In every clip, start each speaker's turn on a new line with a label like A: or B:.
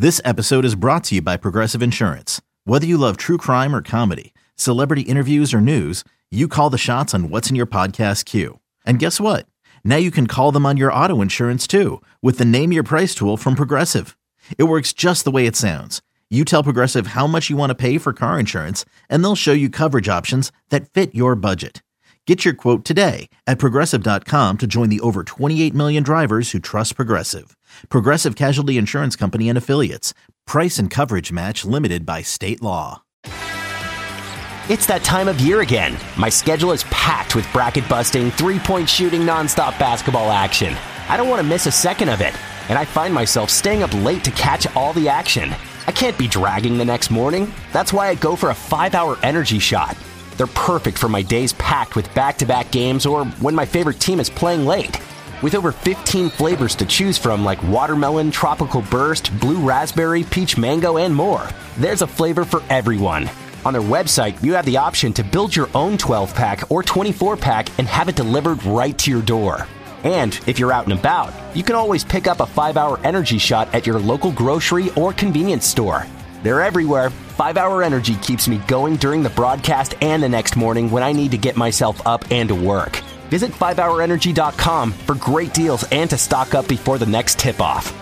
A: This episode is brought to you by Progressive Insurance. Whether you love true crime or comedy, celebrity interviews or news, you call the shots on what's in your podcast queue. And guess what? Now you can call them on your auto insurance too with the Name Your Price tool from Progressive. It works just the way it sounds. You tell Progressive how much you want to pay for car insurance, and they'll show you coverage options that fit your budget. Get your quote today at Progressive.com to join the over 28 million drivers who trust Progressive. Progressive Casualty Insurance Company and Affiliates. Price and coverage match limited by state law.
B: It's that time of year again. My schedule is packed with bracket-busting, three-point shooting, nonstop basketball action. I don't want to miss a second of it, and I find myself staying up late to catch all the action. I can't be dragging the next morning. That's why I go for a 5-hour energy shot. They're perfect for my days packed with back-to-back games or when my favorite team is playing late. With over 15 flavors to choose from like watermelon, tropical burst, blue raspberry, peach mango, and more, there's a flavor for everyone. On their website, you have the option to build your own 12-pack or 24-pack and have it delivered right to your door. And if you're out and about, you can always pick up a 5-hour energy shot at your local grocery or convenience store. They're everywhere. 5-hour energy keeps me going during the broadcast and the next morning when I need to get myself up and to work. Visit 5hourenergy.com for great deals and to stock up before the next tip-off.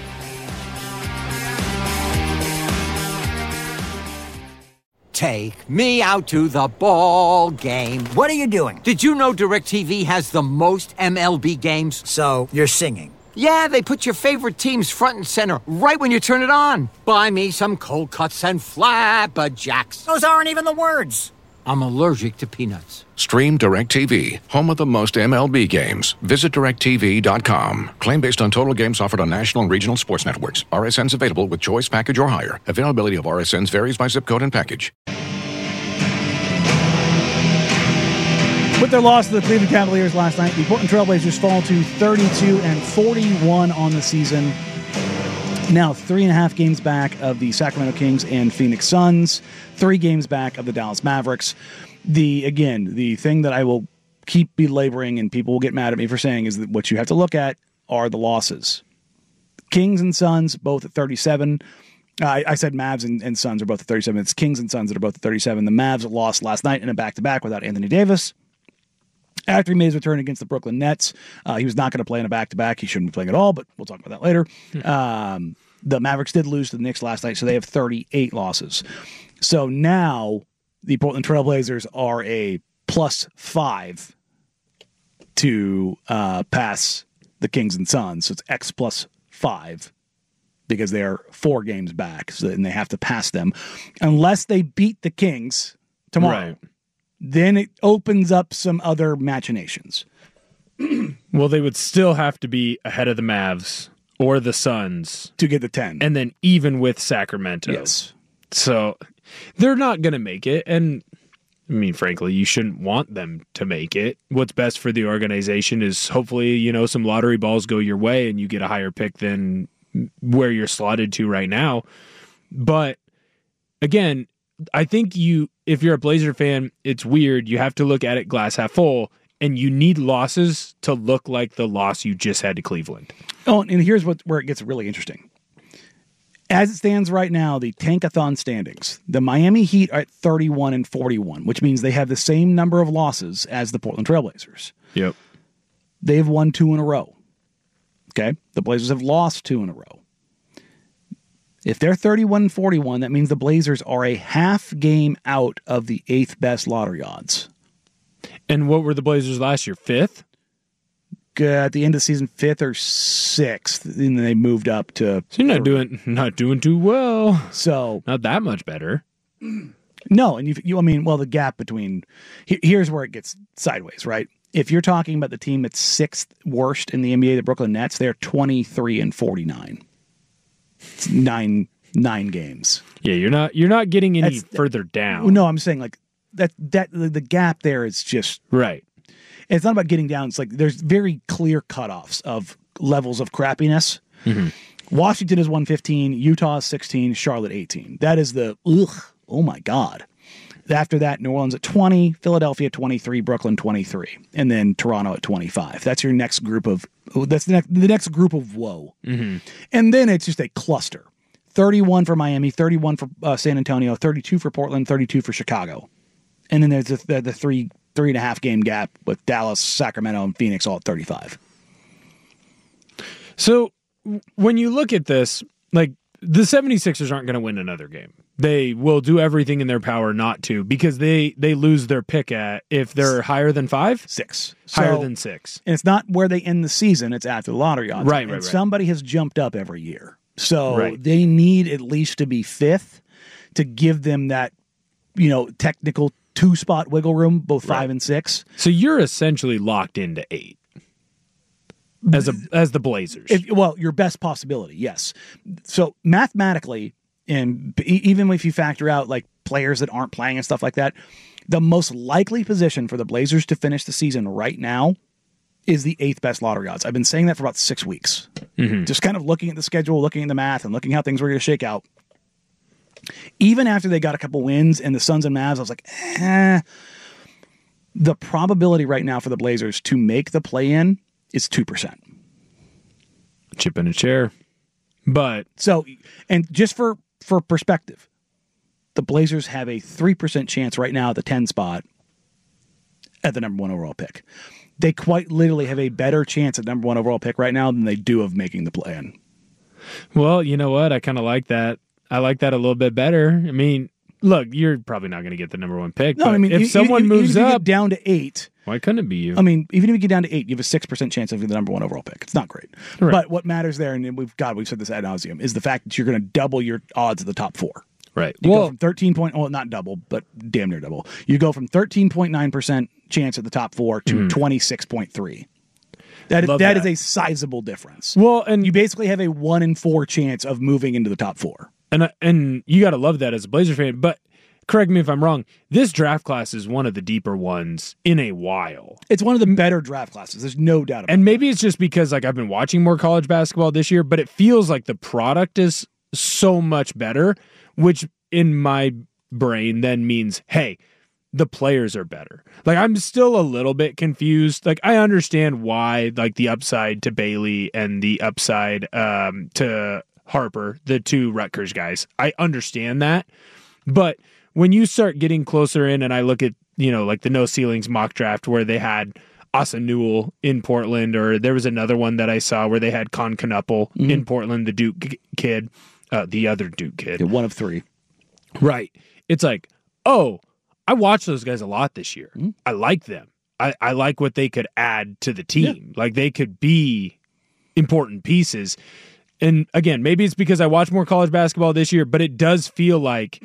C: Take me out to the ball game.
D: What are you doing?
C: Did you know DirecTV has the most MLB games?
D: So, you're singing.
C: Yeah, they put your favorite teams front and center right when you turn it on. Buy me some cold cuts and flapjacks.
D: Those aren't even the words.
C: I'm allergic to peanuts.
E: Stream DirecTV, home of the most MLB games. Visit DirecTV.com. Claim based on total games offered on national and regional sports networks. RSNs available with choice package or higher. Availability of RSNs varies by zip code and package.
F: With their loss to the Cleveland Cavaliers last night, the Portland Trailblazers fall to 32-41 on the season. Now 3.5 games back of the Sacramento Kings and Phoenix Suns, 3 games back of the Dallas Mavericks. The thing that I will keep belaboring, and people will get mad at me for saying, is that what you have to look at are the losses. Kings and Suns both at 37. I said Mavs and Suns are both at 37. It's Kings and Suns that are both at 37. The Mavs lost last night in a back-to-back without Anthony Davis. After he made his return against the Brooklyn Nets, he was not going to play in a back-to-back. He shouldn't be playing at all, but we'll talk about that later. The Mavericks did lose to the Knicks last night, so they have 38 losses. So now the Portland Trailblazers are a +5 to pass the Kings and Suns. So it's X +5 because they are 4 games back, and they have to pass them. Unless they beat the Kings tomorrow. Right. Then it opens up some other machinations.
G: Well, they would still have to be ahead of the Mavs or the Suns
F: to get the 10.
G: And then even with Sacramento.
F: Yes.
G: So they're not going to make it. And I mean, frankly, you shouldn't want them to make it. What's best for the organization is hopefully, some lottery balls go your way and you get a higher pick than where you're slotted to right now. But again, I think if you're a Blazer fan, it's weird. You have to look at it glass half full, and you need losses to look like the loss you just had to Cleveland.
F: Oh, and here's where it gets really interesting. As it stands right now, the Tankathon standings, the Miami Heat are at 31-41, which means they have the same number of losses as the Portland Trailblazers.
G: Yep.
F: They've won 2 in a row. Okay? The Blazers have lost 2 in a row. If they're 31-41, that means the Blazers are a half game out of the 8th best lottery odds.
G: And what were the Blazers last year? 5th?
F: At the end of the season, 5th or 6th. And then they moved up to...
G: So you're not doing too well.
F: So...
G: Not that much better.
F: No, and the gap between... Here's where it gets sideways, right? If you're talking about the team that's 6th worst in the NBA, the Brooklyn Nets, they're 23-49. It's nine games.
G: Yeah, you're not getting any further down.
F: No, I'm saying like that the gap there is just
G: right.
F: It's not about getting down. It's like there's very clear cutoffs of levels of crappiness. Mm-hmm. Washington is 115, Utah is 16, Charlotte 18. That is the oh my God. After that, New Orleans at 20, Philadelphia 23, Brooklyn 23, and then Toronto at 25. That's your next group of the next group of woe. Mm-hmm. And then it's just a cluster. 31 for Miami, 31 for San Antonio, 32 for Portland, 32 for Chicago. And then there's the 3.5 game gap with Dallas, Sacramento, and Phoenix all at 35.
G: So when you look at this, like, the 76ers aren't going to win another game. They will do everything in their power not to, because they lose their pick at, if they're higher than 5?
F: 6.
G: Higher than 6.
F: And it's not where they end the season, it's after the lottery odds.
G: Right.
F: Somebody has jumped up every year. So they need at least to be 5th to give them that, technical 2-spot wiggle room, both 5 and 6.
G: So you're essentially locked into 8 as the Blazers.
F: Your best possibility, yes. So mathematically, and even if you factor out like players that aren't playing and stuff like that, the most likely position for the Blazers to finish the season right now is the 8th best lottery odds. I've been saying that for about 6 weeks. Mm-hmm. Just kind of looking at the schedule, looking at the math, and looking how things were going to shake out. Even after they got a couple wins and the Suns and Mavs, I was like, the probability right now for the Blazers to make the play-in is 2%.
G: Chip in a chair. But
F: so, and just for perspective, the Blazers have a 3% chance right now at the 10 spot at the number 1 overall pick. They quite literally have a better chance at number 1 overall pick right now than they do of making the play-in.
G: Well, you know what? I kind of like that. I like that a little bit better. I mean, look, you're probably not going to get the number 1 pick.
F: No,
G: but
F: I mean,
G: if someone moves
F: even if you
G: up
F: get down to 8,
G: why couldn't it be you?
F: I mean, even if you get down to 8, you have a 6% chance of the number 1 overall pick. It's not great.
G: Right.
F: But what matters there, and we've said this ad nauseum, is the fact that you're going to double your odds of the top 4.
G: Right.
F: You go from 13 not double, but damn near double. You go from 13.9% chance at the top 4 to 26.3. That is a sizable difference.
G: Well, and
F: you basically have a 1 in 4 chance of moving into the top 4.
G: And you got to love that as a Blazer fan. But correct me if I'm wrong, this draft class is one of the deeper ones in a while.
F: It's one of the better draft classes. There's no doubt about it.
G: And maybe it's just because like I've been watching more college basketball this year, but it feels like the product is so much better, which in my brain then means, hey, the players are better. Like, I'm still a little bit confused. Like, I understand why, like, the upside to Bailey and the upside to Harper, the 2 Rutgers guys, I understand that. But when you start getting closer in, and I look at, like the No Ceilings mock draft where they had Asa Newell in Portland, or there was another one that I saw where they had Con Knuppel in Portland, the Duke kid, the other Duke kid.
F: Yeah, 1 of 3.
G: Right. It's like, oh, I watched those guys a lot this year. Mm-hmm. I like them. I like what they could add to the team. Yeah. Like, they could be important pieces. And again, maybe it's because I watch more college basketball this year, but it does feel like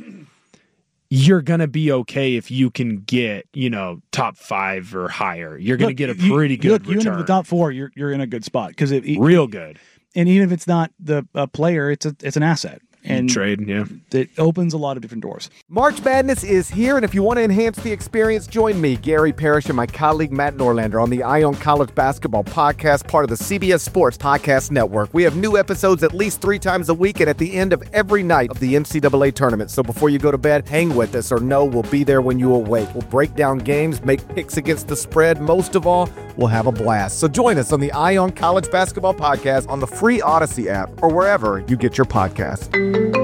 G: you're going to be okay if you can get, top 5 or higher. You're going to get a pretty good return.
F: Even if the top 4, you're in a good spot. Because
G: real good.
F: And even if it's not the player, it's an asset. And
G: trade, yeah.
F: It opens a lot of different doors.
H: March Madness is here, and if you want to enhance the experience, join me, Gary Parrish, and my colleague Matt Norlander on the Eye on College Basketball podcast, part of the CBS Sports Podcast Network. We have new episodes at least 3 times a week and at the end of every night of the NCAA tournament. So before you go to bed, hang with us or know we'll be there when you awake. We'll break down games, make picks against the spread. Most of all, we'll have a blast. So join us on the Eye on College Basketball podcast on the free Odyssey app or wherever you get your podcasts.